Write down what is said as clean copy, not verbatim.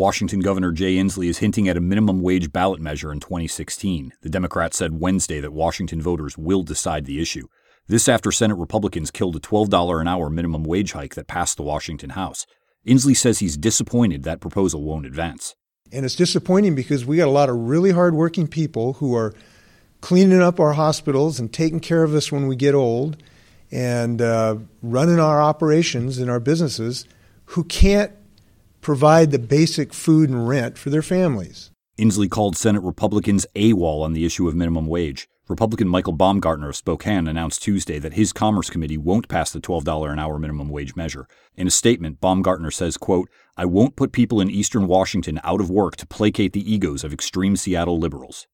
Washington Governor Jay Inslee is hinting at a minimum wage ballot measure in 2016. The Democrats said Wednesday that Washington voters will decide the issue. This after Senate Republicans killed a $12 an hour minimum wage hike that passed the Washington House. Inslee says he's disappointed that proposal won't advance. And it's disappointing because we got a lot of really hardworking people who are cleaning up our hospitals and taking care of us when we get old and running our operations and our businesses who can't provide the basic food and rent for their families. Inslee called Senate Republicans AWOL on the issue of minimum wage. Republican Michael Baumgartner of Spokane announced Tuesday that his Commerce Committee won't pass the $12 an hour minimum wage measure. In a statement, Baumgartner says, quote, "I won't put people in eastern Washington out of work to placate the egos of extreme Seattle liberals."